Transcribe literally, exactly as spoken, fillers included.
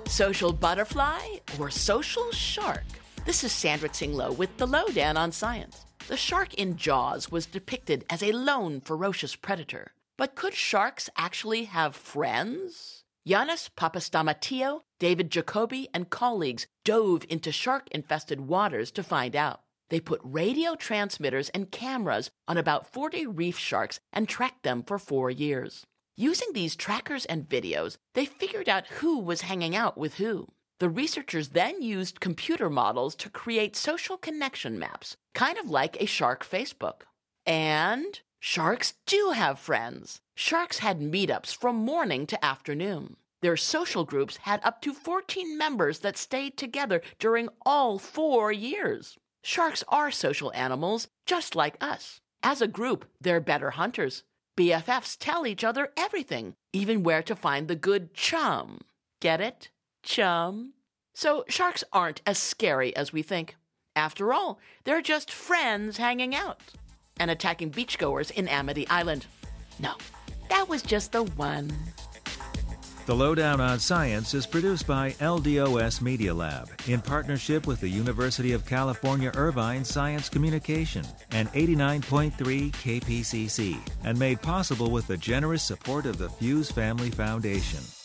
Social butterfly or social shark? This is Sandra Tsinglow with The Lowdown on Science. The shark in Jaws was depicted as a lone, ferocious predator. But could sharks actually have friends? Yannis Papastamatio, David Jacoby, and colleagues dove into shark-infested waters to find out. They put radio transmitters and cameras on about forty reef sharks and tracked them for four years. Using these trackers and videos, they figured out who was hanging out with who. The researchers then used computer models to create social connection maps, kind of like a shark Facebook. And sharks do have friends. Sharks had meetups from morning to afternoon. Their social groups had up to fourteen members that stayed together during all four years. Sharks are social animals, just like us. As a group, they're better hunters. B F Fs tell each other everything, even where to find the good chum. Get it? Chum. So sharks aren't as scary as we think. After all, they're just friends hanging out and attacking beachgoers in Amity Island. No, that was just the one. The Lowdown on Science is produced by L D O S Media Lab in partnership with the University of California Irvine Science Communication and eighty-nine point three K P C C, and made possible with the generous support of the Fuse Family Foundation.